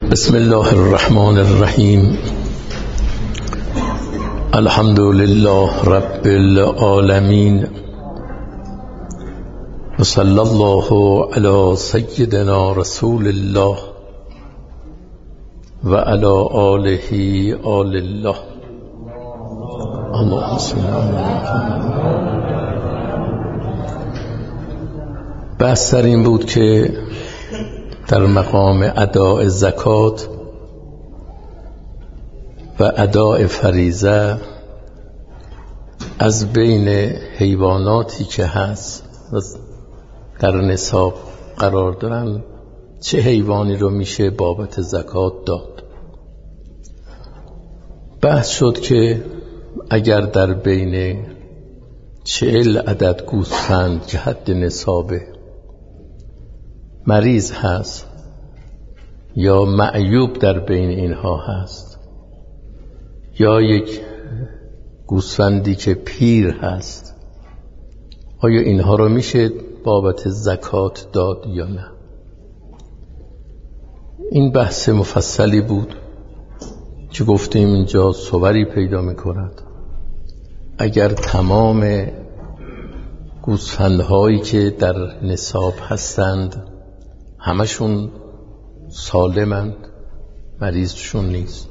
بسم الله الرحمن الرحیم. الحمد لله رب العالمین و صلی الله علی سیدنا رسول الله و علی آله آل الله. اللهم صل علی محمد. بحث در این بود که در مقام اداء زکات و اداء فریضه از بین حیواناتی که هست و در نصاب قرار دارن چه حیوانی رو میشه بابت زکات داد. بحث شد که اگر در بین 40 عدد گوسفند که حد نصابه مریض هست یا معیوب در بین اینها هست یا یک گوسفندی که پیر هست، آیا اینها رو میشه بابت زکات داد یا نه؟ این بحث مفصلی بود که گفتیم اینجا صوری پیدا میکند. اگر تمام گوسفندهایی که در نصاب هستند همشون سالمند، مریضشون نیست،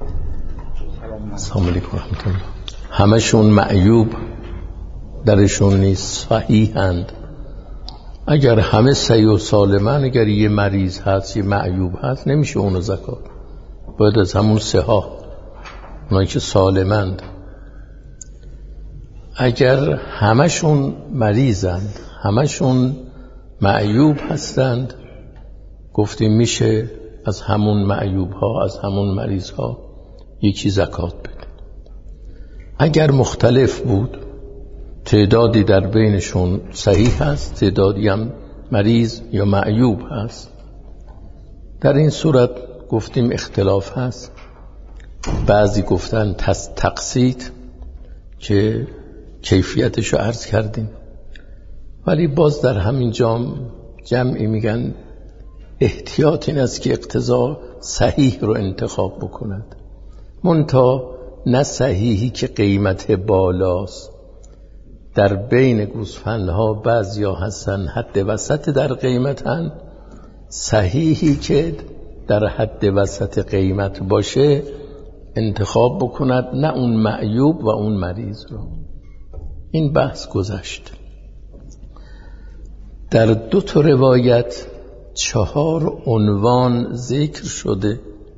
سلام علیکم رحمت الله، همشون معیوب درشون نیست، صحیحند. اگر همه صحیح و سالمند، اگر یه مریض هست یه معیوب هست نمیشه اونو زکات، باید از همون صحاح، اونایی که سالمند. اگر همشون مریضند، همشون معیوب هستند، گفتیم میشه از همون معیوب ها، از همون مریض ها یکی زکات بده. اگر مختلف بود، تعدادی در بینشون صحیح هست، تعدادی هم مریض یا معیوب هست، در این صورت گفتیم اختلاف هست. بعضی گفتن تقسیط که کیفیتشو عرض کردیم، ولی باز در همین جمعی میگن احتیاط این است که اقتضا صحیح رو انتخاب بکند، منتها نه صحیحی که قیمت بالاست. در بین گوسفندها بعضیا هستن حد وسط در قیمتن، صحیحی که در حد وسط قیمت باشه انتخاب بکند، نه اون معیوب و اون مریض رو. این بحث گذشت. در 2 روایت 4 عنوان ذکر شده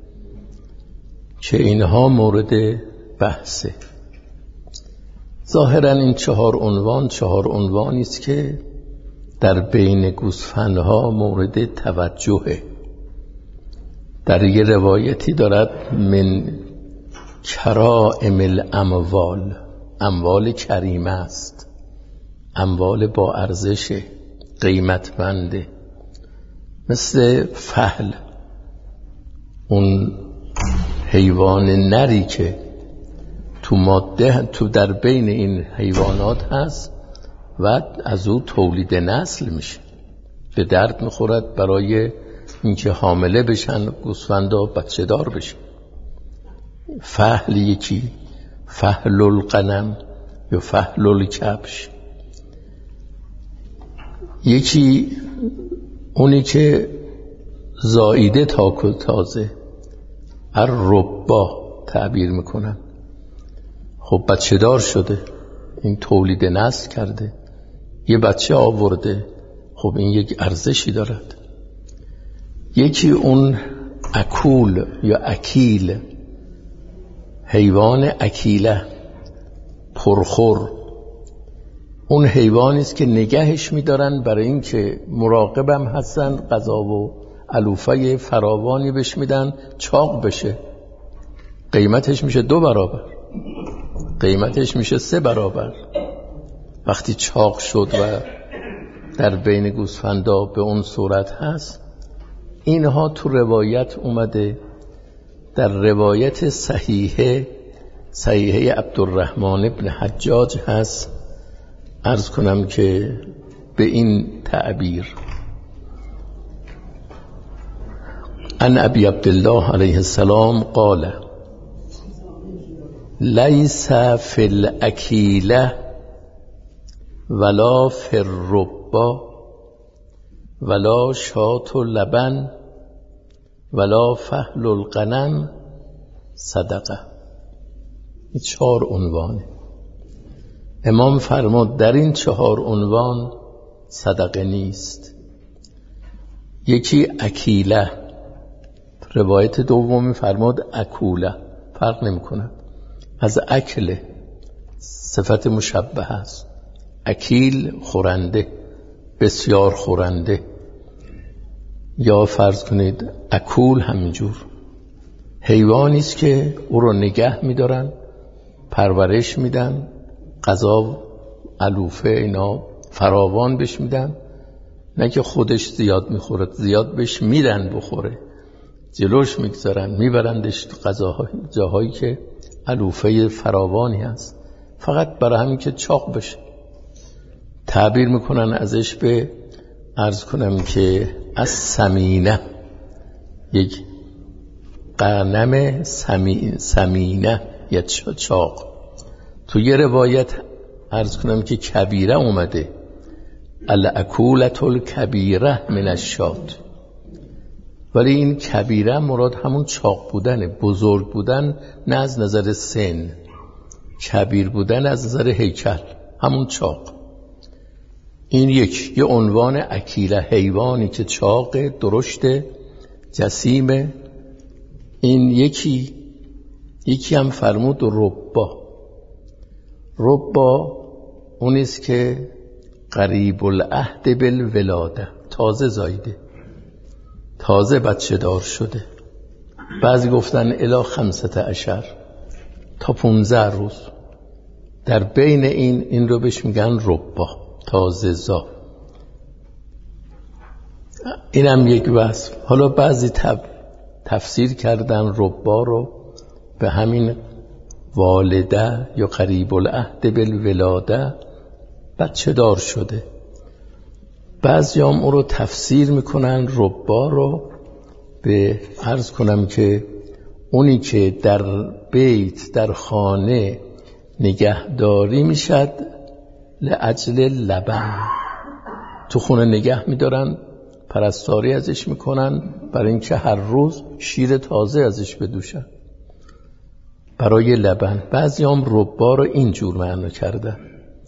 که اینها مورد بحثه. ظاهرا این 4 عنوانی است که در بین گوسفندها مورد توجهه. در یه روایتی دارد من کرائم الاموال، اموال کریمه است، اموال با ارزش، قیمتمنده، مثل فحل، اون حیوان نری که تو در بین این حیوانات هست و از او تولید نسل میشه، به درد میخورد برای اینکه حامله بشن گوسفندا، بچه دار بشن. فحل یکی، فحل الغنم یا فحل الکبش، یکی اونی که زائیده تا تازه الربا تعبیر میکنن. خب بچه دار شده، این تولید نسل کرده، یه بچه آورده، خب این یک ارزشی دارد. یکی اون اکول یا اکیل، حیوان اکیله، پرخور، اون حیوانی است که نگهش می‌دارن برای اینکه مراقبم هستن، غذا و علوفه فراوانی بهش میدن، چاق بشه، قیمتش میشه 2 برابر، قیمتش میشه 3 برابر. وقتی چاق شد و در بین گوسفندا به اون صورت هست، اینها تو روایت اومده. در روایت صحیحه عبدالرحمن ابن حجاج هست، عرض کنم که به این تعبیر عن ابی عبدالله علیه السلام قال لیس فی الاکیله ولا فی الربا ولا شاة لبن ولا فحل الغنم صدقه. این 4 عنوانه. امام فرمود در این 4 عنوان صدقه نیست. یکی اکیله، روایت دومی فرمود اکوله، فرق نمی کند، از اکل صفت مشبه است. اکیل خورنده، بسیار خورنده، یا فرض کنید اکول همینجور، حیوانی است که او رو نگه می‌دارن، پرورش میدن، غذا علوفه اینا فراوان بهش میدن، نه که خودش زیاد میخوره، زیاد بهش میدن بخوره، جلوش میگذارن میبرندش تو جاهایی که علوفه فراوانی هست، فقط برای همین که چاق بشه. تعبیر میکنن ازش به عرض کنم که از سمینه، یک غنم سمینه یا چاق. تو یه روایت عرض کنم که کبیره اومده، الاکولة الکبیره من الشات، ولی این کبیره مراد همون چاق بودنه، بزرگ بودن نه از نظر سن، کبیر بودن از نظر هیکل، همون چاق. این یه عنوان اکیله، حیوانی که چاق، درشت، جسیمه. این یکی هم فرمود ربا اونیست که قریب العهد بالولاده، تازه زایده، تازه بچه دار شده. بعضی گفتن الی 15 تا 15 روز، در بین این رو بهش میگن ربا، تازه زا. اینم یک وصف. حالا بعضی تفسیر کردن ربا رو به همین والده یا قریب العهد بالولاده، بچه دار شده. بعضی هم او رو تفسیر میکنن ربا رو به عرض کنم که اونی که در بیت، در خانه نگهداری میشد لاجل لبن، تو خونه نگه میدارن، پرستاری ازش میکنن برای اینکه هر روز شیر تازه ازش بدوشن، برای لبن. بعضی هم ربا رو اینجور معنا کردن.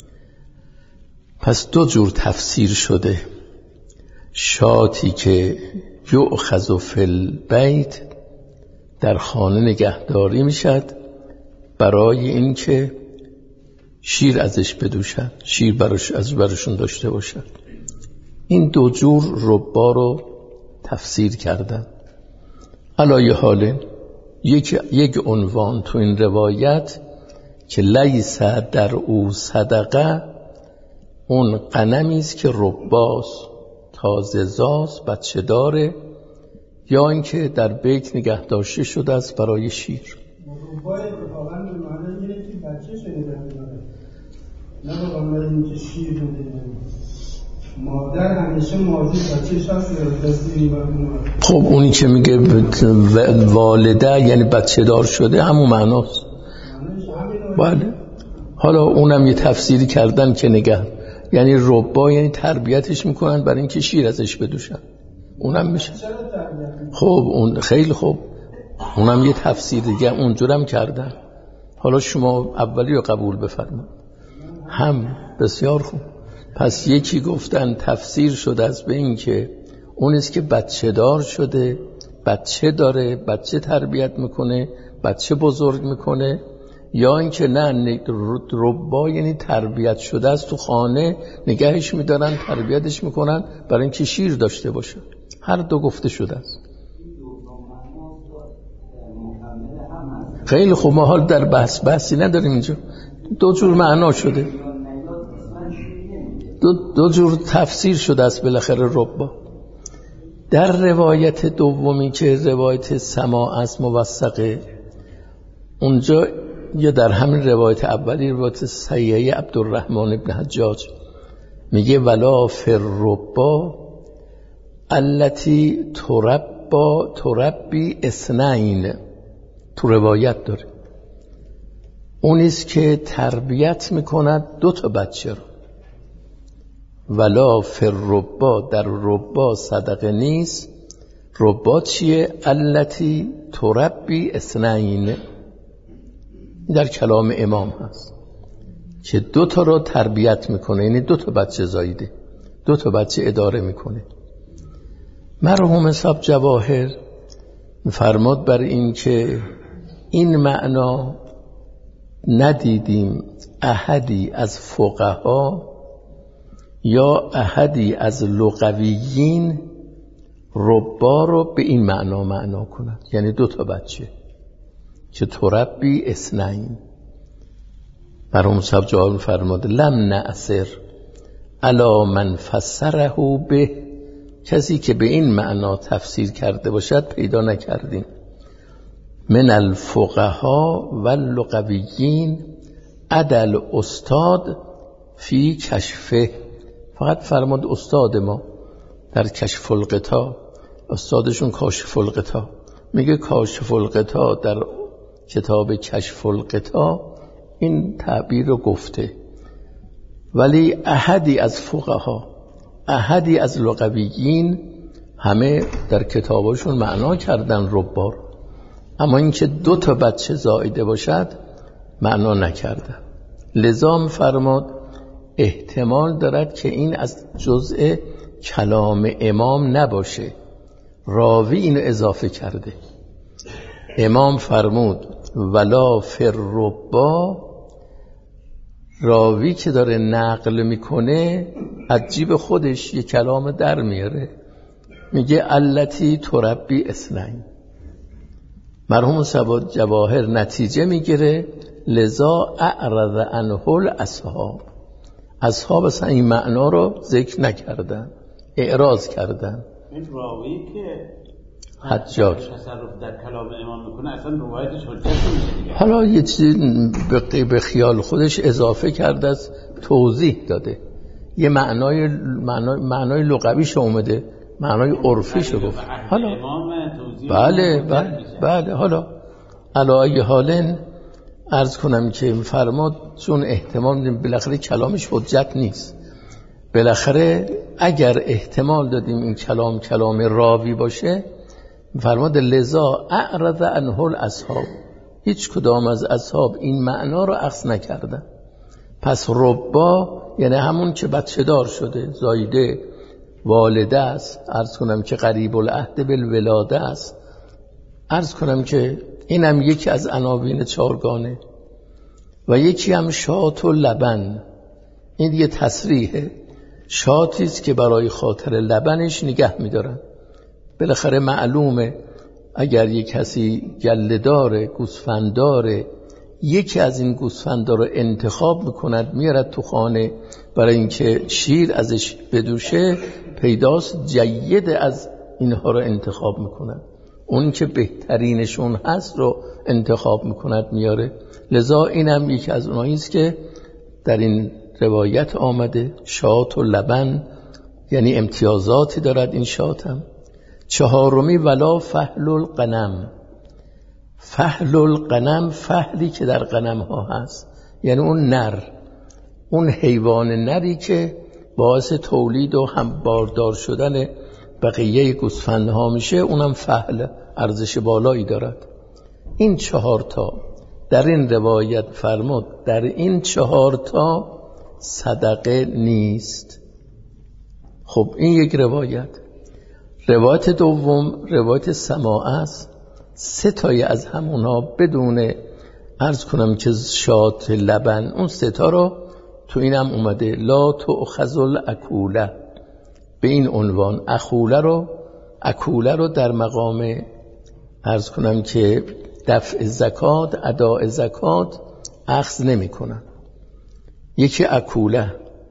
پس 2 جور تفسیر شده. شاتی که یؤخذ فی البیت، در خانه نگهداری میشد برای اینکه شیر ازش بدوشن، شیر براشون داشته باشد. این 2 جور ربا رو تفسیر کردن. علایه حال یک عنوان تو این روایت که لیس در او صدقه، اون غنمی است که رباست، تازه زاست، بچه داره، یا اینکه در بیت نگه داشته شده است برای شیر. ربای اتفاقا به معنی اینه که بچه شده نه به معنی که شیر بده. مادر همیشه ماضی بچه‌ش هست دستی و خب اونی که میگه والده یعنی بچه دار شده، همون معناست. بله. حالا اونم یه تفسیری کردن که نگه، یعنی ربا یعنی تربیتش میکنن برای اینکه شیر ازش بدوشن، اونم میشه. خب اون خیلی خوب، اونم یه تفسیر دیگه اونجورم کردن. حالا شما اولی رو قبول بفرمایید. هم بسیار خوب. پس یکی گفتن تفسیر شده از به این که اونیست که بچه دار شده، بچه داره، بچه تربیت میکنه، بچه بزرگ میکنه، یا اینکه نه ربا یعنی تربیت شده است، تو خانه نگهش میدارن، تربیتش میکنن برای اینکه شیر داشته باشه. هر 2 گفته شده است. خیلی خوب، ما حال در بحثی نداریم اینجا. 2 جور معنا شده، 2 جور تفسیر شده است بالاخره ربا. در روایت دومی که روایت سماع از موثقه، اونجا یا در همین روایت اولی، روایت صحیحه عبدالرحمن ابن حجاج، میگه ولا فی الربا التي تربى تربی اثنین تو روایت داره، اونیست که تربیت میکند 2 بچه رو. ولا فی الربا، در ربا صدقه نیست. ربا چیه؟ التی تربی اثنین، در کلام امام هست که 2 رو تربیت میکنه، یعنی 2 بچه زایده، 2 بچه اداره میکنه. مرحوم صاحب جواهر فرماد بر این که این معنا ندیدیم احدی از فقها یا احدی از لغویین ربا رو به این معنا کند، یعنی 2 بچه که تربی اثنین. مرحوم صاحب جواهر فرماد لم نأثر علی من فسره به، کسی که به این معنا تفسیر کرده باشد پیدا نکردیم. من الفقها و اللغویین عدل استاد فی کشفه، فقط فرماد استاد ما در کشف الغطا، استادشون کاشف الغطا، میگه کاشف الغطا در کتاب کشف الغطا این تعبیر رو گفته، ولی احدی از فقها احدی از لغویین همه در کتابشون معنا کردن ربا، اما اینکه 2 بچه زایده باشد معنا نکردن. لذا فرماد احتمال دارد که این از جزء کلام امام نباشه، راوی اینو اضافه کرده. امام فرمود ولا فی الربا، راوی که داره نقل میکنه از جیب خودش یه کلام در میاره، میگه التی تربی اثنین. مرحوم صاحب جواهر نتیجه میگیره لذا اعرض عنه الاصحاب، اصحاب اصلا این معنا رو ذکر نکردن، اعراض کردن. این راوی که حجاج تصرف در کلام امام میکنه اصلا روایتش حجت نمیشه، حالا یه چیزی به خیال خودش اضافه کرده است، توضیح داده، یه معنای لغویش اومده، معنای عرفیش رو گفت. حالا بله حالا علی حالن عرض کنم که فرماد چون احتمال میدیم بالاخره کلامش حجت نیست، بالاخره اگر احتمال دادیم این کلام راوی باشه، فرماد لذا اعرض عنه الاصحاب، هیچ کدام از اصحاب این معنا رو اخذ نکردن. پس ربا یعنی همون که بچه دار شده، زایده، والده است، عرض کنم که قریب العهد بالولاده است، عرض کنم که اینم یکی از عناوین 4گانه، و یکی هم شات و لبن، این دیگه تصریحه، شاتی است که برای خاطر لبنش نگه می‌دارن. بالاخره معلومه اگر یک کسی گله داره، گوسفند داره، یکی از این گوسفندا رو انتخاب میکند میارد تو خانه برای اینکه شیر ازش بدوشه، پیداست جید از اینها رو انتخاب میکند، اون که بهترینشون هست رو انتخاب میکند میاره. لذا اینم یکی از اونایی است که در این روایت آمده شات و لبن، یعنی امتیازاتی دارد این شات هم. 4 ولا فحل الغنم، فحل الغنم، فحلی که در غنم ها هست، یعنی اون نر، اون حیوان نری که باعث تولید و هم باردار شدن بقیه گوسفندها میشه، اونم فحل، ارزش بالایی دارد. این 4 در این روایت فرمود در این 4 صدقه نیست. خب این یک روایت. روایت دوم روایت سماع است، 3 از همونها بدون عرض کنم که شات لبن، اون 3 رو تو اینم اومده لا تؤخذ الاکوله، به این عنوان اکوله رو در مقام عرض کنم که دفع زکات، اداء زکات اخذ نمی کنن. یکی اکوله،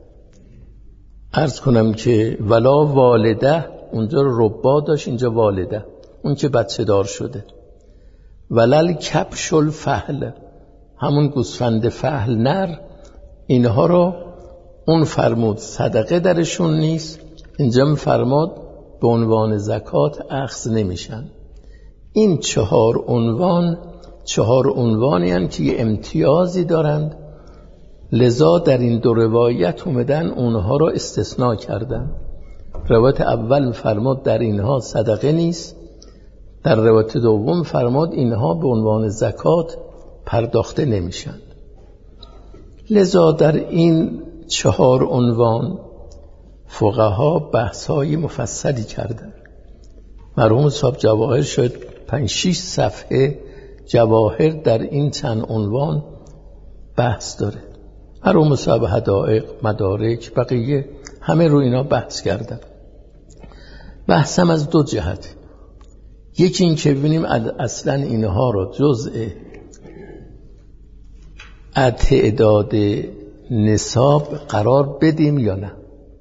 عرض کنم که ولا والده، اونجا ربا داشت، اینجا والده، اون که بچه دار شده. ولل کبش الفحل، همون گوسفند فحل نر، اینها رو اون فرمود صدقه درشون نیست. اینجا فرمود به عنوان زکات اخذ نمیشن. این 4 عنوان 4 عنوانی هستند که یه امتیازی دارند، لذا در این 2 روایت اومدن اونها را استثناء کردن. روایت اول فرمود در اینها صدقه نیست، در روایت دوم فرمود اینها به عنوان زکات پرداخته نمیشن. لذا در این 4 عنوان فقها بحث‌های مفصلی کردن. مرحوم صاحب جواهر شد 5-6 صفحه جواهر در این چند عنوان بحث داره. مرحوم صاحب حدائق، مدارک، بقیه همه رو اینا بحث کردن. بحثم از 2 جهت. یکی این که ببینیم اصلا اینها رو جزء تعداد نصاب قرار بدیم یا نه.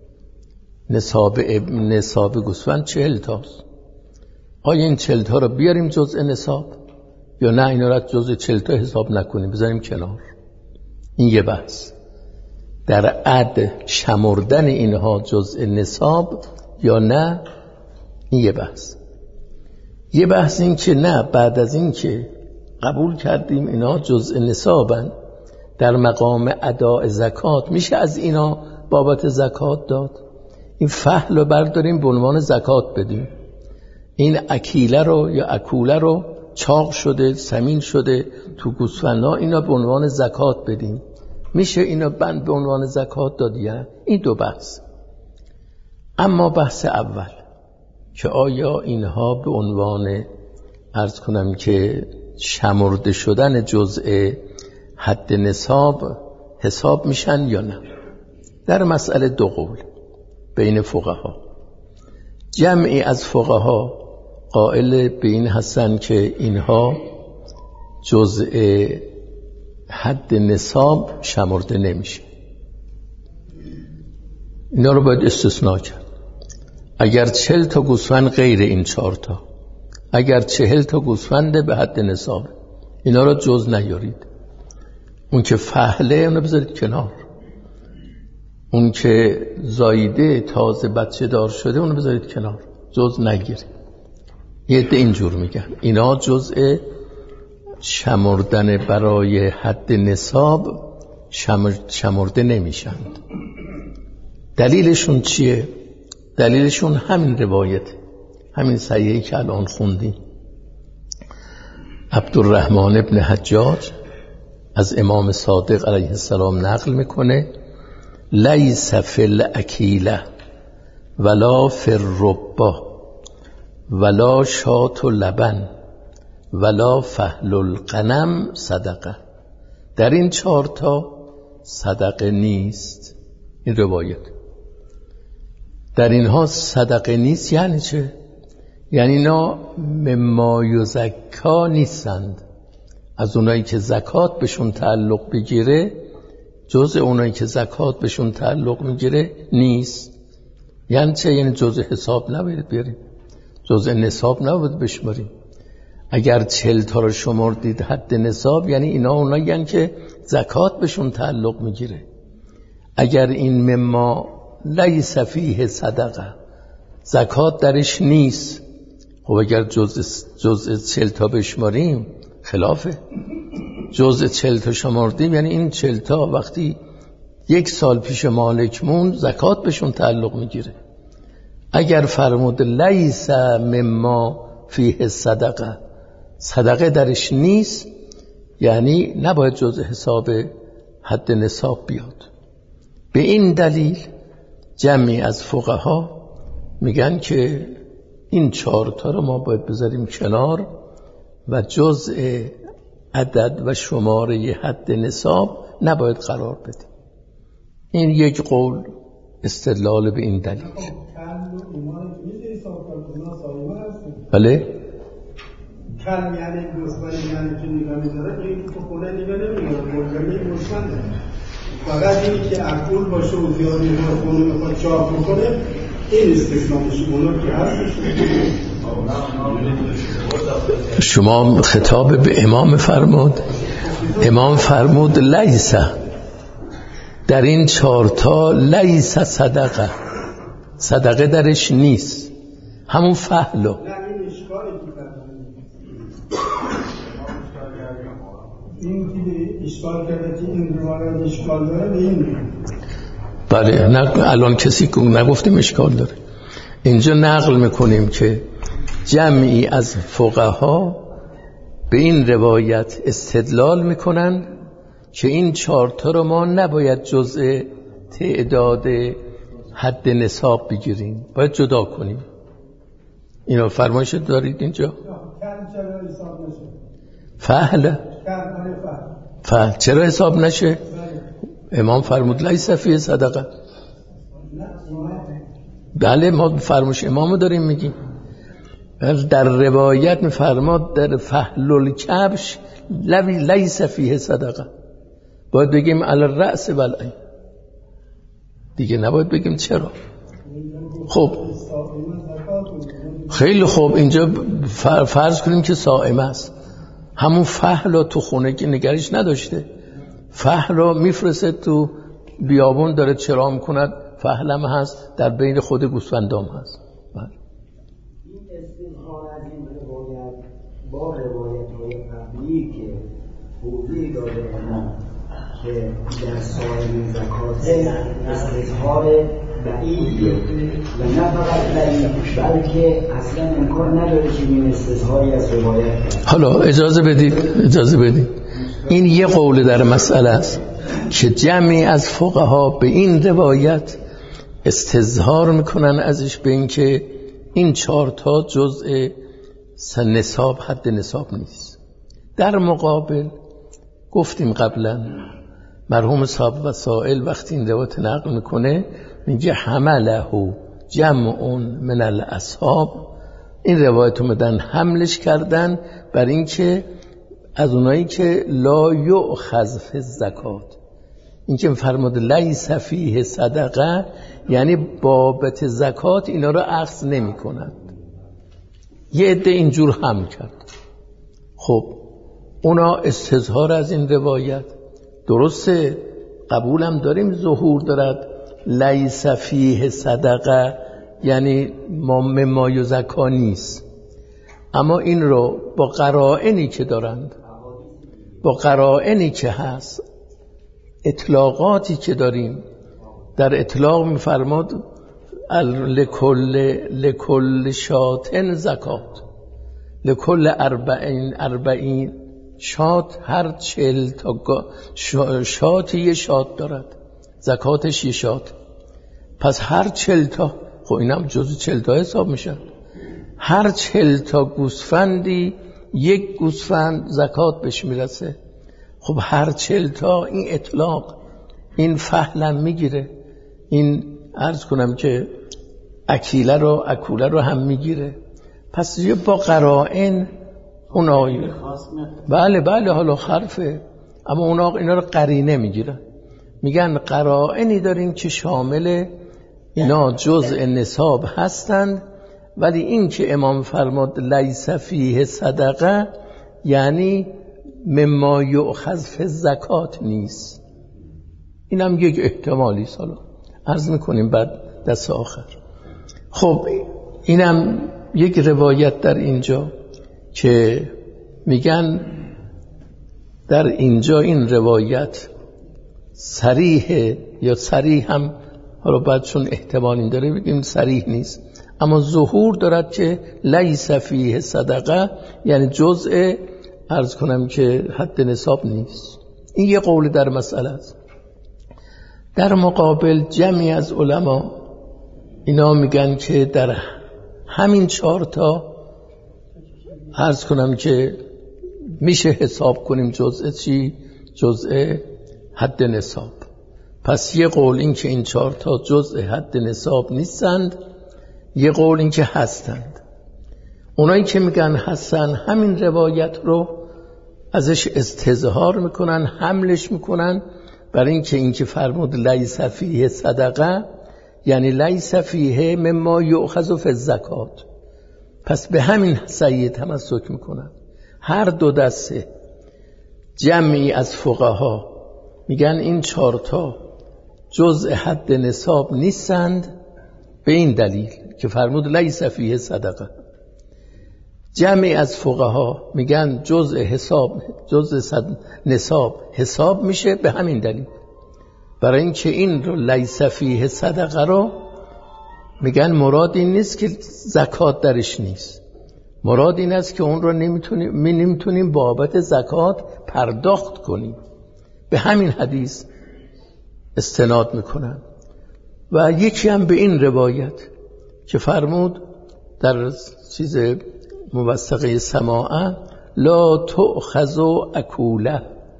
نصاب گوسفند 40 تاست. آیا این 40 تا رو بیاریم جزء نصاب یا نه اینا رو جزء 40 تا حساب نکنیم بذاریم کنار؟ این یه بحث. در عد شمردن اینها جزء نصاب یا نه، این یه بحث. یه بحث این که نه، بعد از این که قبول کردیم اینا جزء نصابن، در مقام اداء زکات میشه از اینا بابت زکات داد. این فحل رو برداریم به عنوان زکات بدیم. این اکیله رو یا اکوله رو چاق شده سمین شده تو گوسفندها، اینا به عنوان زکات بدیم. میشه اینا بند به عنوان زکات داد یا؟ این 2 بحث. اما بحث اول که آیا اینها به عنوان عرض کنم که شمرده شدن جزء حد نصاب حساب میشن یا نه. در مسئله 2 قول بین فقها. جمعی از فقها قائل به این هستن که اینها جزء حد نصاب شمرده نمیشه. اینا رو باید استثناء کرد. اگر 40 تا گوسفند غیر این 4 تا، اگر 40 تا گوسفند به حد نصاب، اینا رو جز نیارید. اون که فحله اونو بذارید کنار، اون که زایده تازه بچه دار شده اونو بذارید کنار، جز نگیرید. یه عده اینجور میگن اینا جزء شمردن برای حد نصاب شمرده نمیشند. دلیلشون چیه؟ دلیلشون همین روایت، همین صحیحی که الان خوندیم. عبدالرحمن ابن حجاج از امام صادق علیه السلام نقل میکنه: لیس فی الاکیله ولا فی الربا ولا شات لبن ولا فحل الغنم صدقه. در این 4 تا صدقه نیست. این روایت در اینها صدقه نیست یعنی چه؟ یعنی اینا مما یزکا نیستند، از اونایی که زکات بهشون تعلق بگیره، جزء اونایی که زکات بهشون تعلق میگیره نیست. یعنی چه؟ یعنی جزء حساب نباید بیاریم، جزء نصاب نباید بشماریم. اگر 40 تا رو شمردید حد نصاب، یعنی اینا اونایی یعنی که زکات بهشون تعلق میگیره. اگر این مما لیس فیه صدقه، زکات درش نیست، خب اگر جزء 40 تا بشماریم خلافه. جزء 40 تا شمردیم یعنی این 40 تا وقتی 1 سال پیش مالک موند زکات بهشون تعلق میگیره. اگر فرمود لیس مما فیه صدقه، صدقه درش نیست، یعنی نباید جزء حساب حد نصاب بیاد. به این دلیل جمعی از فقها میگن که این 4 تا رو ما باید بذاریم کنار و جزء عدد و شماره حد نصاب نباید قرار بدیم. این یک قول استدلال به این دلیل. بله؟ کلم یعنی گوسفند یعنی که نگاه می‌داره، این تو خونه نگاه نمی‌داره، مرغمی گوسفنده. فقط اینی که عقول باشه و زیادی رو خونه میخواد چاپ بکنه، این استثناء میشه. اونا که هستش. شما خطاب به امام فرمود، امام فرمود لیس، در این 4 تا لیس صدقه، صدقه درش نیست. همون فهلو. نه این اشکالی که این که اشکال کرده که این روایت اشکال داره به این. بله، نه الان کسی نگفتیم اشکال داره. اینجا نقل میکنیم که جمعی از فقها به این روایت استدلال میکنند که این 4 تا رو ما نباید جزء تعداد حد نصاب بگیریم، باید جدا کنیم. اینو فرمایش دارید اینجا؟ فهل چرا حساب نشه؟ امام فرمود لیس فیه صدقه. بله، ما فرمایش امامو داریم میگیم. در روایت میفرماد در فهل الکبش لیس فیه صدقه، باید بگیم علی الرأس والعین، دیگه نباید بگیم چرا. خب خیلی خوب، اینجا فرض کنیم که صائم است، همون فهل تو خونه که نگرش نداشته، فهل رو میفرسته تو بیابون داره چرا میکند، فهلم هست در بین خود گوسفندام هست. این استثناء از این روایت با روایت های قبلی که توضیح داده امام که در سایر زکات استظهار بعیدیه و نه فقط بعید بلکه اصلا امکان نداره که این استظهاری از روایت کنه. حالا اجازه بدید این یه قول در مسئله است که جمعی از فقها به این روایت استظهار میکنن ازش به این که این 4 تا جزء نصاب حد نصاب نیست. در مقابل گفتیم قبلا مرحوم صاحب وسائل وقتی این روایت نقل میکنه میگه حمله جمع من الاصحاب، این روایت اومدن حملش کردن بر این که از اونایی که لا یؤخذ فی الزکات، این که فرمود لیس فیه صدقه یعنی بابت زکات اینا رو اخذ نمی کنند. یه عده اینجور هم کرد. خب اونا استظهار از این روایت درسته، قبولم داریم ظهور دارد لیس فیه صدقه یعنی مما یزکا نیست، اما این رو با قرائنی که دارند، با قرائنی که هست، اطلاقاتی که داریم، در اطلاق میفرماد لکل شاتن زکات، لکل 40 شات، هر 40 تا شات یه شات دارد، زکاتش یه شات. پس هر 40 تا، خب اینم جزو 40 تا حساب میشن، هر 40 تا گوسفندی یک گوسفند زکات بهش میرسه. خب هر 40 تا این اطلاق، این فهلم میگیره، این عرض کنم که اکوله رو هم میگیره. پس یه با قرائن اونا بله حالا حرفه، اما اونا اینا رو قرینه میگیرن، میگن قرائنی داریم که شامل اینا جزء نصاب هستند، ولی این که امام فرماد لیس فیه صدقه یعنی مما یؤخذ فی الزکات نیست. اینم یک احتمالی سالا عرض میکنیم بعد دست آخر. خب اینم یک روایت در اینجا که میگن در اینجا این روایت صریح یا صریح هم، حالا بعد چون احتمالی داره بگیم صریح نیست، اما ظهور دارد که لیس فیه صدقه یعنی جزء عرض کنم که حد نصاب نیست. این یه قول در مسئله است. در مقابل جمعی از علما اینا میگن که در همین 4 تا عرض کنم که میشه حساب کنیم جزء چی؟ جزء حد نصاب. پس یه قول این که این 4 تا جزء حد نصاب نیستند، یه قول این که هستند. اونایی که میگن هستن همین روایت رو ازش استظهار میکنن، حملش میکنن برای این که فرمود لیس فیه صدقه یعنی لیس فیه مما یؤخذ فی الزکات. پس به همین صحیح تمسک میکنن. هر دو دسته جمعی از فقها میگن این 4 تا جزء حد نصاب نیستند به این دلیل که فرمود لیس فیه صدقه. جمعی از فقها میگن جزء نصاب حساب میشه به همین دلیل، برای اینکه این رو لیس فیه صدقه رو میگن مراد این نیست که زکات درش نیست، مراد این است که اون رو نمیتونیم بابت زکات پرداخت کنیم. به همین حدیث استناد میکنن. و یکی هم به این روایت که فرمود در چیز موثقه سماعه لا تؤخذ اکوله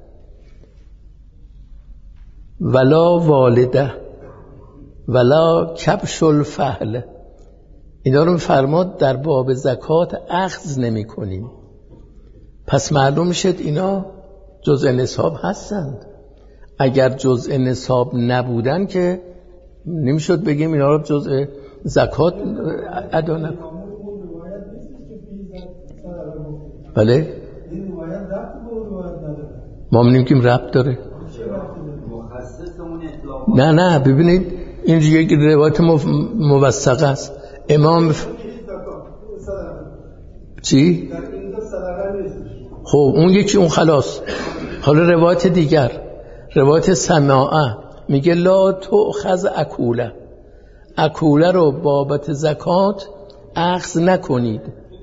ولا والده ولا کبش الفحل. اینا رو فرمود در باب زکات اخذ نمی کنیم. پس معلوم شد اینا جزء نصاب هستند. اگر جزء نصاب نبودن که نمیشد بگیم اینا رو جزء زکات ادا نکن. بله ما میگیم ربط داره. نه ببینید این یک روایت موثقه است. امام چی؟ خب اون یکی اون خلاص. حالا روایت دیگر، روایت سماعه میگه لا تؤخذ اکوله، اکوله رو بابت زکات اخذ نکنید.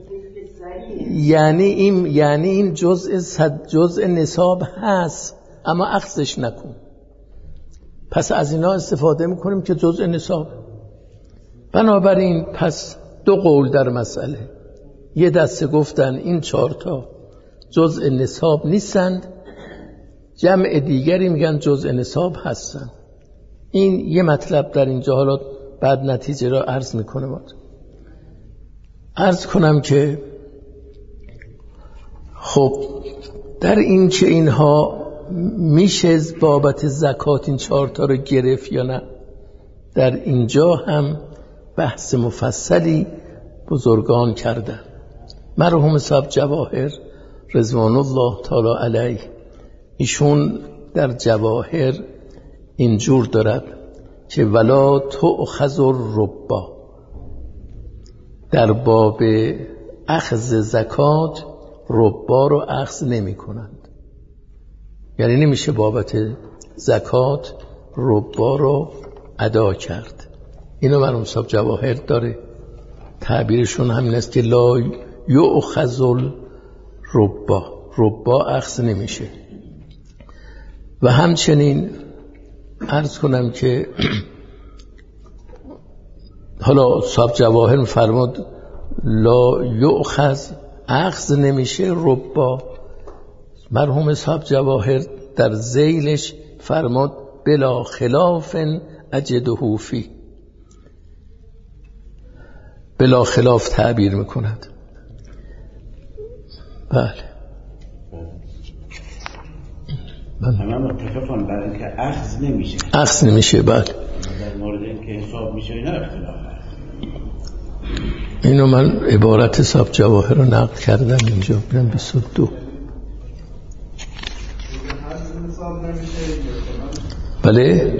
یعنی این جزء نصاب هست اما اخذش نکن. پس از اینا استفاده میکنیم که جزء نصاب. بنابراین پس دو قول در مسئله. یه دسته گفتن این 4 تا جزء نصاب نیستند، جمع دیگری میگن جزء نصاب هستند. این یه مطلب در اینجا. حالا بعد نتیجه را عرض میکنم. عرض کنم که خب در این که اینها میشه بابت زکات این 4 تا رو گرفت یا نه، در اینجا هم بحث مفصلی بزرگان کردن. مرحوم صاحب جواهر رضوان الله تعالی علیه ایشون در جواهر اینجور دارد که ولا تؤخذ الربا، در باب اخذ زکات ربا رو اخذ نمی کنند. یعنی نمیشه بابت زکات ربا رو ادا کرد. اینو مرحوم صاحب جواهر داره. تعبیرشون همین است که لا یؤخذ الربا، ربا اخذ نمیشه. و همچنین عرض کنم که حالا صاحب جواهر فرمود لا یؤخذ اخذ نمیشه ربا. مرحوم صاحب جواهر در ذیلش فرمود بلا خلاف اجده فی، بلا خلاف تعبیر میکند. بله همه متفقن برای اینکه اخذ نمیشه. اخذ نمیشه. بله در مورد اینکه حساب میشه اینا اختلاف هست. اینو من عبارت صاحب جواهر رو نقل کردم اینجا. ببینم 22. بله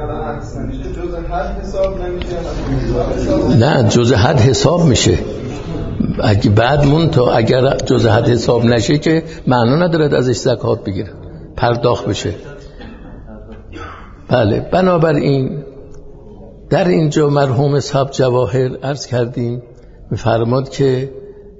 نه جزء حد حساب میشه. اگه بعد اگر جزء حد حساب نشه که معنا ندارد ازش زکات بگیرن، پرداخت بشه. بله بنابراین در اینجا مرحوم صاحب جواهر عرض کردیم میفرماد که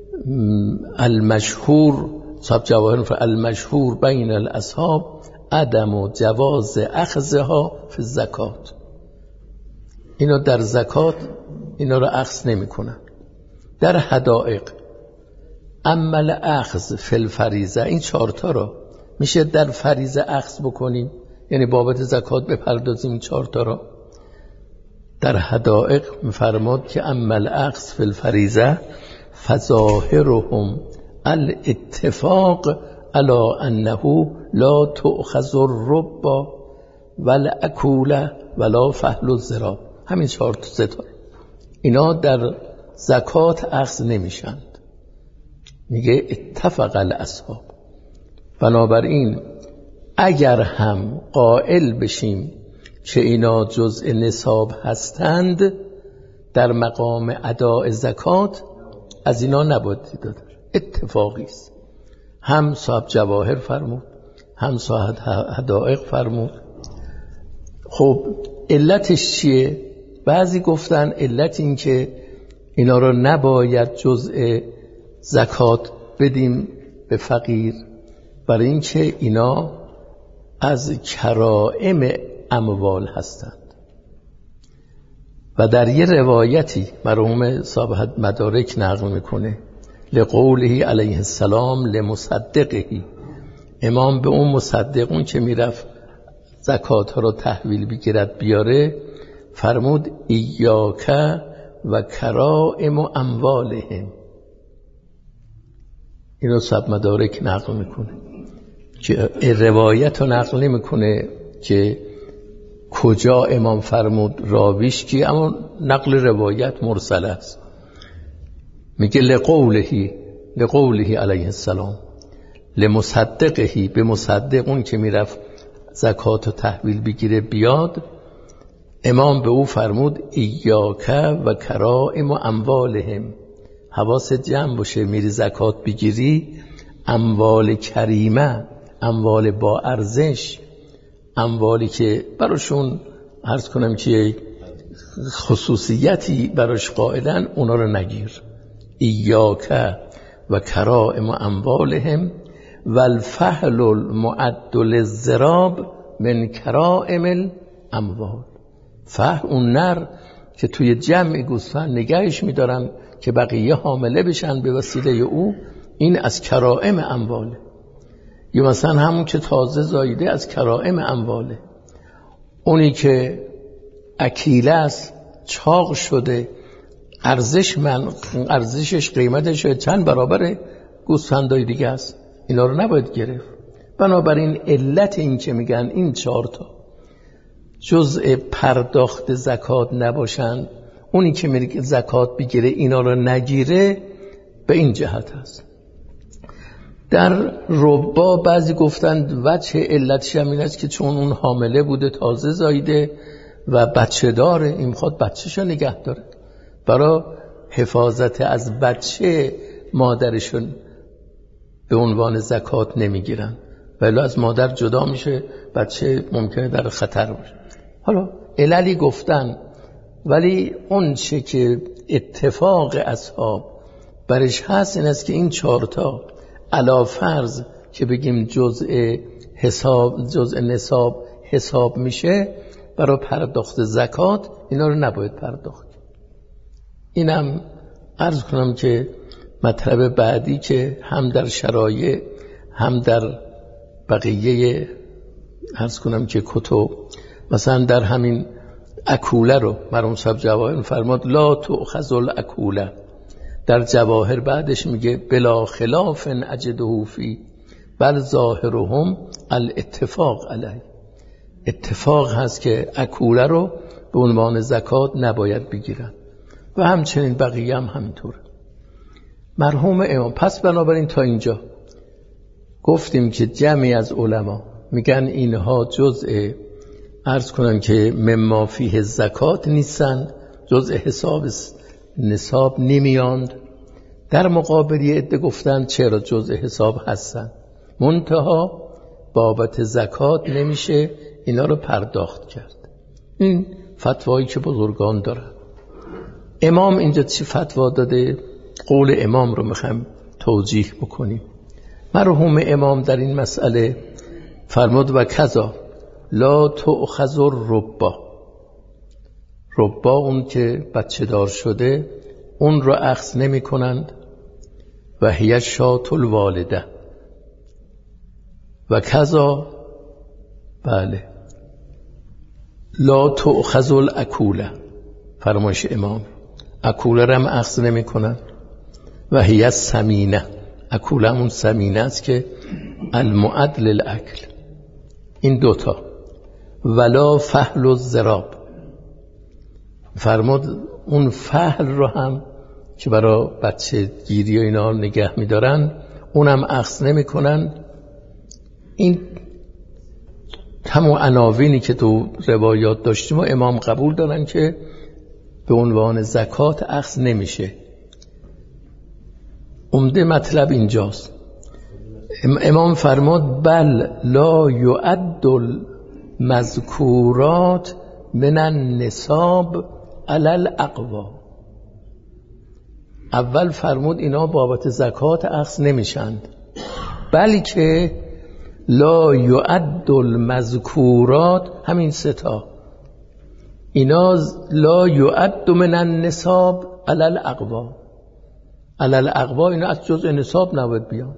المشهور، صاحب جواهر المشهور بین الاصحاب عدم و جواز اخذها فی الزکات. اینا در زکات اینا رو اخذ نمی کنن. در حدائق عمل اخذ فی الفریضه، این 4 تا رو میشه در فریضه اخذ بکنیم، یعنی بابت زکات بپردازیم 4 تا رو. در حدائق میفرماد که عمل اخذ فی الفریضه فظاهرهم الاتفاق علی انه لا تؤخذ الربا ولا اکوله ولا فحل الزراب. همین 4 تا اینا در زکات اخذ نمیشند. میگه اتفق الاصحاب. بنابراین اگر هم قائل بشیم که اینا جزء نصاب هستند، در مقام اداء زکات از اینا نباید داد. اتفاقی است. هم صاحب جواهر فرمود، هم صاحب حدائق فرمود. خب علتش چیه؟ بعضی گفتن علت این که اینا رو نباید جزء زکات بدیم به فقیر، برای اینکه اینا از کرائم اموال هستند. و در یه روایتی مرحوم صاحب مدارک نقل میکنه لقوله علیه السلام لمصدقه، امام به اون مصدقون که میرفت زکات ها رو تحویل بگیرد بیاره فرمود ایاک و کرائم اموالهم. اینو صاحب مدارک نقل میکنه که روایت رو نقل نمیکنه که کجا امام فرمود راویش کی، اما نقل روایت مرسل است. میگه لقوله علیه السلام لمصدقه، به مصدق اون که میرفت زکات و تحویل بگیره بیاد، امام به او فرمود ایاک و کرائم اموالهم، حواست جمع باشه میری زکات بگیری، اموال کریمه، اموال با ارزش، اموالی که براشون عرض کنم که خصوصیتی براش قائلن، اونا رو نگیر. ایاک و کرائم اموالهم و الفحل المعد للضراب من کرائم الاموال. فحل اون نر که توی جمع گوسفند نگهش میدارن که بقیه حامله بشن به وسیله او، این از کرائم امواله. یا مثلا همون که تازه زایده از کرائم امواله. اونی که اکیله است، چاق شده، ارزشش قیمتش چند برابر گوسفندای دیگه است، اینا رو نباید گرفت. بنابراین علت این که میگن این 4 تا جزء پرداخت زکات نباشند، اونی که میگه زکات بگیره اینا رو نگیره، به این جهت هست. در ربا بعضی گفتند وجه علتش هم این است که چون اون حامله بوده، تازه زایده و بچه داره، این میخواد بچه‌شو نگه داره، برای حفاظت از بچه مادرشون به عنوان زکات نمیگیرن، ولی از مادر جدا میشه، بچه ممکنه در خطر باشه. حالا عللی گفتن، ولی اون چه که اتفاق اصحاب برش هست این است که این 4 تا علا فرض که بگیم جزء نصاب حساب میشه، برای پرداخت زکات اینا رو نباید پرداخت. اینم عرض کنم که مطلب بعدی که هم در شرایع هم در بقیه عرض کنم که کتب، مثلا در همین اکوله رو مرحوم صاحب جواهر فرماد لا تؤخذ الاکوله، در جواهر بعدش میگه بلا خلاف اجده فی بل ظاهرهم الاتفاق علیه. اتفاق هست که اکوله رو به عنوان زکات نباید بگیرن و همچنین بقیه هم همینطور. مرحوم امام پس بنابراین تا اینجا گفتیم که جمعی از علما میگن اینها جزء عرض کنن که مما فیه زکات نیستند، جزء حساب نصاب نمیاند. در مقابلی عده گفتن چرا جزء حساب هستن، منتها بابت زکات نمیشه اینا رو پرداخت کرد. این فتوایی که بزرگان دارن. امام اینجا چی فتوا داده؟ قول امام رو میخوام توجیه بکنیم. مرحوم امام در این مسئله فرمود و کذا لا تؤخذ الربا، ربا اون که بچه دار شده اون رو اخذ نمی کنند، و هی شات الوالده و کذا بله لا تؤخذ الاکوله، فرمایش امام اکوله رو هم اخذ نمی کنند، و هی سمینه، اکوله همون سمینه است که المعد للاکل. این 2 تا. ولا فحل الضراب، فرمود اون فحل رو هم که برای بچه گیری و اینا نگه می‌دارن اونم اخذ نمی‌کنن. این همون عناوینی که تو روایات داشتیم و امام قبول دارن که به عنوان زکات اخذ نمیشه. عمده مطلب اینجاست. امام فرمود بل لا یعد المذکورات من النصاب علی الاقوا. اول فرمود اینا بابت زکات اخذ نمیشند، بلکه لا یعد المذکورات، همین ستا، اینا لا یعد من النصاب علی الاقوا. علی الاقوا اینا از جزء نصاب نباید بیان.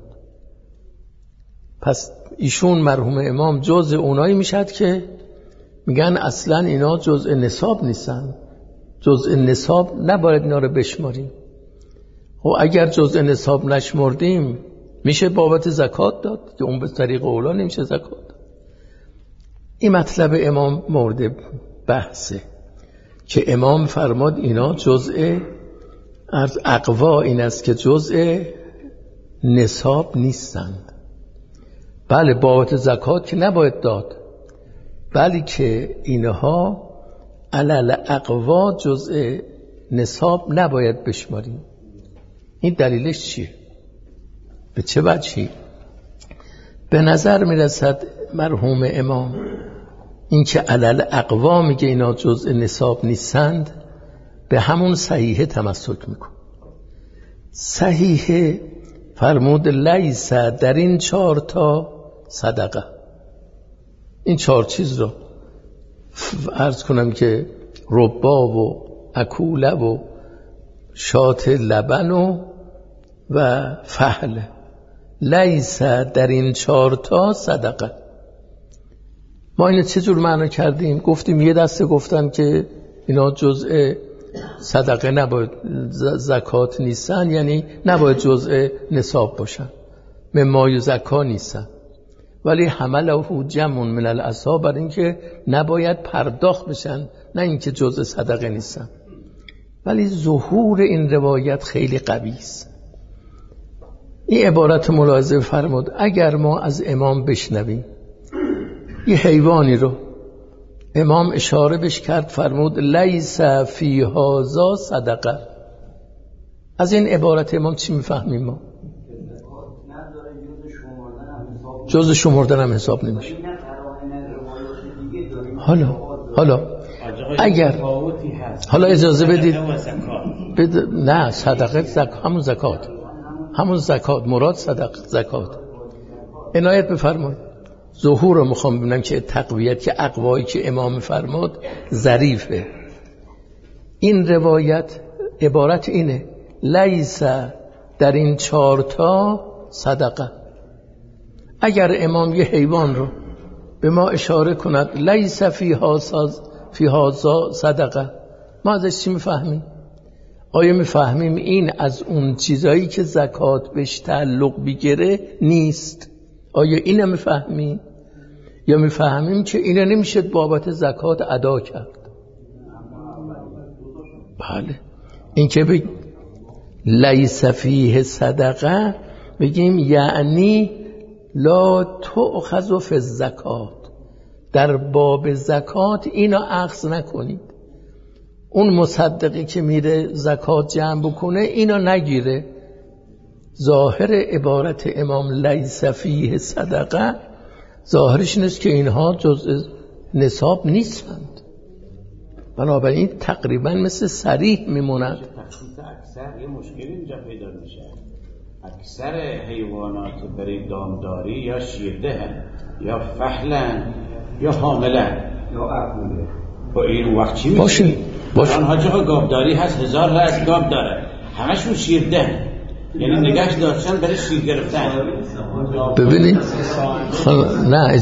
پس ایشون مرحوم امام جزء اونایی میشد که میگن اصلا اینا جزء نصاب نیستن، جزء نصاب نباید اینا رو بشماریم. و اگر جزء نصاب نشمردیم میشه بابت زکات داد که اون به طریق اولا نمیشه زکات داد. این مطلب امام مورد بحثه که امام فرماد اینا جزء از اقوا، این است که جزء نصاب نیستند. بله بابت زکات که نباید داد، بلکه اینها علل اقوا جزء نصاب نباید بشماریم. این دلیلش چیه؟ به چه وجهی؟ به نظر میرسد مرحوم امام این که علل اقوا میگه اینا جزء نصاب نیستند به همون صحیحه تمسک میکن. صحیحه فرمود لیس در این 4 تا صدقه. این 4 چیز رو عرض کنم که ربا و اکوله و شات لبن و فحل، لیس در این 4 تا صدقه. ما اینو چجور معنی کردیم؟ گفتیم یه دسته گفتن که اینا جزء صدقه نباید، زکات نیستن، یعنی نباید جزء نصاب باشن، مما یزکا نیستن، ولی حمله جمع من العصا، بر اینکه نباید پرداخت بشن، نه اینکه جزء صدقه نیستن. ولی ظهور این روایت خیلی قوی است. این عبارت ملاحظه فرمود اگر ما از امام بشنویم یه حیوانی رو، امام اشاره بش کرد فرمود لیس فی هذا صدقه، از این عبارت امام چی میفهمیم ما؟ جز شمردن هم حساب نمیشه. حالا اجازه بدید نه صدقه همون زکات مراد زکات. عنایت بفرمایید. ظهور رو میخوام ببینم که تقویت که اقوایی که امام فرمود ظریفه. این روایت عبارت اینه لیس در این 4 تا صدقه. اگر امام یه حیوان رو به ما اشاره کند لیس فی هذا صدقه، ما ازش چی میفهمیم؟ آیا میفهمیم این از اون چیزایی که زکات بهش تعلق بگیره نیست؟ آیا اینو میفهمیم؟ یا میفهمیم که اینو نمیشه بابت زکات ادا کرد؟ بله. این که لیس فیه صدقه بگیم یعنی لا تؤخذ فی الزکات، در باب زکات اینو اخذ نکنید. اون مصدقی که میره زکات جمع بکنه اینو نگیره. ظاهر عبارت امام لیس فیه صدقه ظاهرش نیست که اینها جزء نصاب نیستند، بنابراین تقریبا مثل صریح میموند. اکثر یه مشکلی اینجا پیدا میشه. اکثر حیوانات برای دامداری یا شیرده یا فحلن یا حاملن یا عقوله. با این وقت چی میشه؟ آنها چه گابداری هست، 1000 رأس گاب داره، همشون شیرده، یعنی نگهش داشتن برای شیر گرفتن. ببینید نه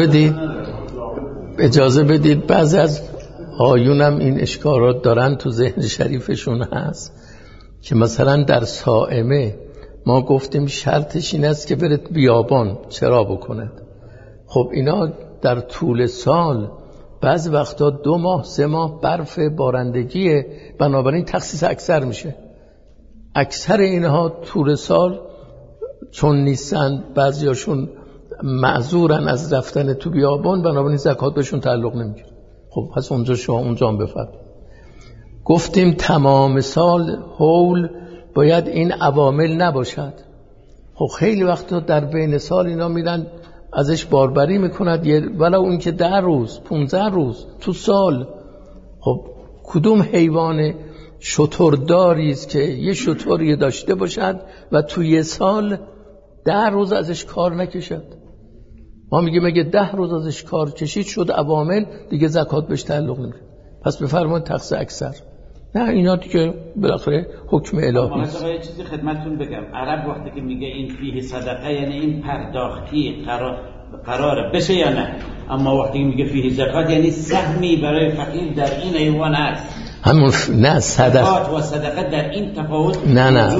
اجازه بدید بعضی از آیونم این اشکالات دارن، تو ذهن شریفشون هست که مثلا در صائمه ما گفتیم شرطش این است که برید بیابان چرا بکند. خب اینا در طول سال بعضی وقتا 2 ماه 3 ماه برف بارندگیه، بنابراین تخصیص اکثر میشه. اکثر اینها طول سال چون نیستن، بعضیاشون معذورن از رفتن تو بیابان، بنابراین زکات بهشون تعلق نمیگیره. خب پس اونجا شما اونجا هم بفرد. گفتیم تمام سال حول باید این عوامل نباشد. خب خیلی وقتا در بین سال اینا میرن ازش باربری میکند، ولو اون که 10 روز 15 روز تو سال. خب کدوم حیوان شترداری است که یه شتری داشته باشد و تو یه سال 10 روز ازش کار نکشد؟ ما میگیم اگه 10 روز ازش کار کشید شد عوامل، دیگه زکات بهش تعلق نمیکنه. پس بفرمایید تقص اکثر. نه اینا دیگه بالاخره حکم الهی است. یه چیزی خدمتتون بگم، عرب وقتی که میگه این فیه صدقه یعنی این پرداختی قراره بشه یا نه، اما وقتی که میگه فیه زکات یعنی سهمی برای فقیر در این حیوان است. همون نه صدقه و صدقه در این تفاوت نه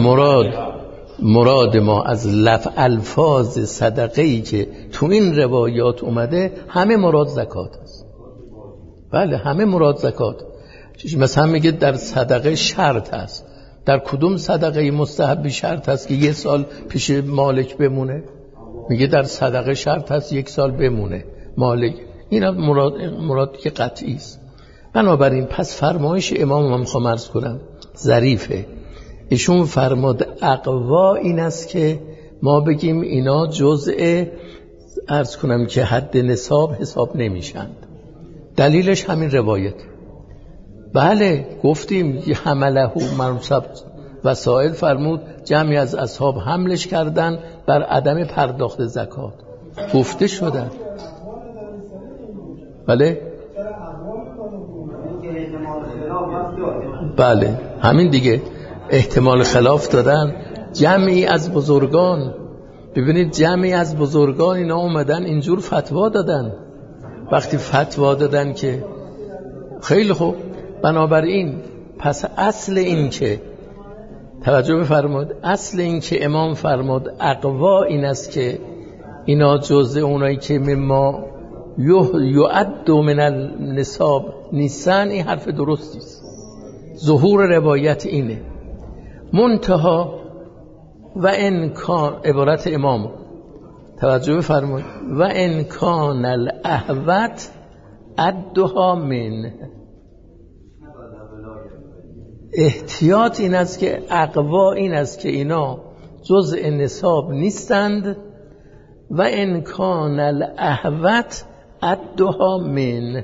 مراد ما از الفاظ صدقه‌ای که تو این روایات اومده همه مراد زکات است. بله همه مراد زکات. مثلا میگه در صدقه شرط است. در کدوم صدقه مستحبی شرط است که 1 سال پیش مالک بمونه؟ میگه در صدقه شرط است 1 سال بمونه مالک. اینا مراد که قطعی است. بنابراین پس فرمایش امام من میخوام عرض کنم ظریفه. ایشون فرماد اقوا این است که ما بگیم اینا جزء عرض کنم که حد نصاب حساب نمیشند. دلیلش همین روایت. بله گفتیم حمله منصب وسائل فرمود جمعی از اصحاب حملش کردن بر عدم پرداخت زکات. گفته شدن. بله همین دیگه احتمال خلاف دادن. جمعی از بزرگان، ببینید جمعی از بزرگان اینا اومدن اینجور فتوا دادن. وقتی فتوا دادن که خیلی خوب، بنابراین پس اصل این که توجه بفرمایید، اصل این که امام فرماد اقوا این است که اینا جزء اونایی که مما یعد من النصاب نیستن. این حرف درستی است. ظهور روایت اینه. منتها و انکان عبارت امام توجه بفرمایید و انکان الاحوت عدها من. احتیاط این است که اقوا این است که اینا جزء نصاب نیستند و انکان الاحوت عدها من.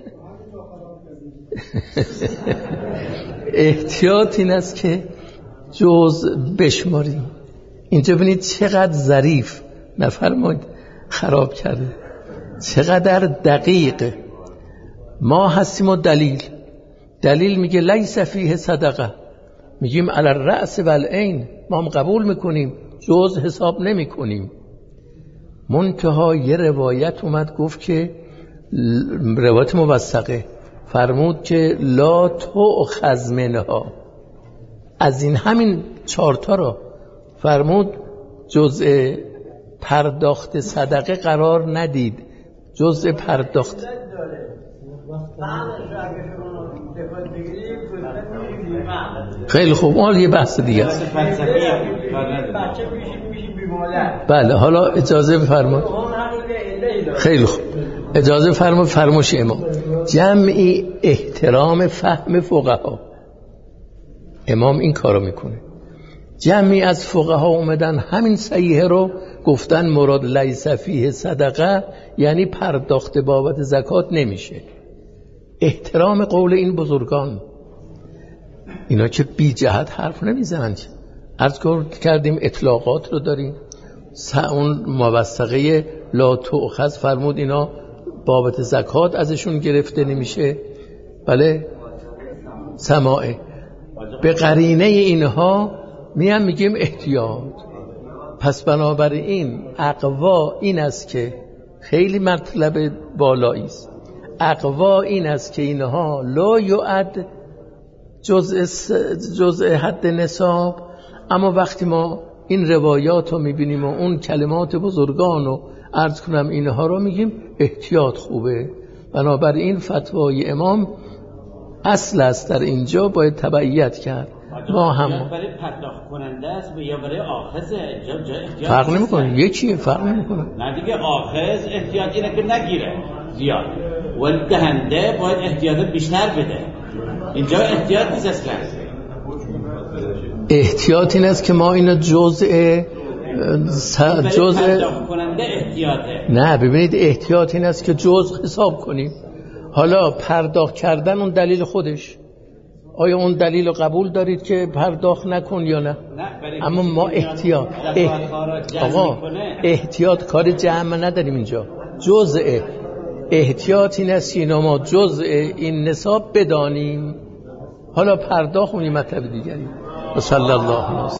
احتیاط این است که جزء بشماریم. اینجا ببینید چقدر ظریف نفرمایید خراب کرده، چقدر دقیق. ما هستیم و دلیل میگه لیس فیه صدقه، میگیم علی الرأس و العین، ما هم قبول میکنیم، جزء حساب نمی کنیم. منتها یه روایت اومد گفت که روایت موثقه فرمود که لا تؤخذ منها، از این همین 4 تا را فرمود جزء پرداخت صدقه قرار ندید، جزء پرداخت. خیلی خوب، حالا یه بحث دیگه است. بله حالا اجازه بفرمایید. خیلی خوب اجازه بفرمایید. فرمایش امام جمعی احترام فهم فقها، امام این کارو میکنه. جمعی از فقها اومدن همین صحیحه رو گفتن مراد لیس فیه صدقه یعنی پرداخت بابت زکات نمیشه. احترام قول این بزرگان، اینا که بی جهت حرف نمیزنن. عرض کردیم اطلاقات رو داریم. اون موثقه لا تؤخذ فرمود اینا بابت زکات ازشون گرفته نمیشه. بله سماعه به قرینه اینها میگیم احتیاط. پس بنابراین اقوا این است که خیلی مطلب بالایی است. اقوا این است که اینها لا یعد جزء حد نصاب. اما وقتی ما این روایات رو میبینیم و اون کلمات بزرگان رو عرض کنم اینها رو میگیم احتیاط خوبه. بنابراین فتوای امام اصل است، در اینجا باید تبعیت کرد. ما هم برای پرداخت کننده است یا برای آخذه فرق نمیکنه، یکی فرق نمیکنه. نه دیگه آخذ احتیاطی نگیره زیاد، ولی دهنده باید احتیاط بیشتر بده. اینجا احتیاط نیست اصلا. احتیاط این است که ما اینو جزء کننده احتیاطه. نه ببینید احتیاط این است که جزء حساب کنیم. حالا پرداخت کردن اون دلیل خودش، آیا اون دلیل رو قبول دارید که پرداخت نکن یا نه؟ اما ما احتیاط کار جمع نداریم اینجا. جزء احتیاط این است که ما جزء این نصاب بدانیم، حالا پرداخت اون مطلب دیگری. صلی الله علیه و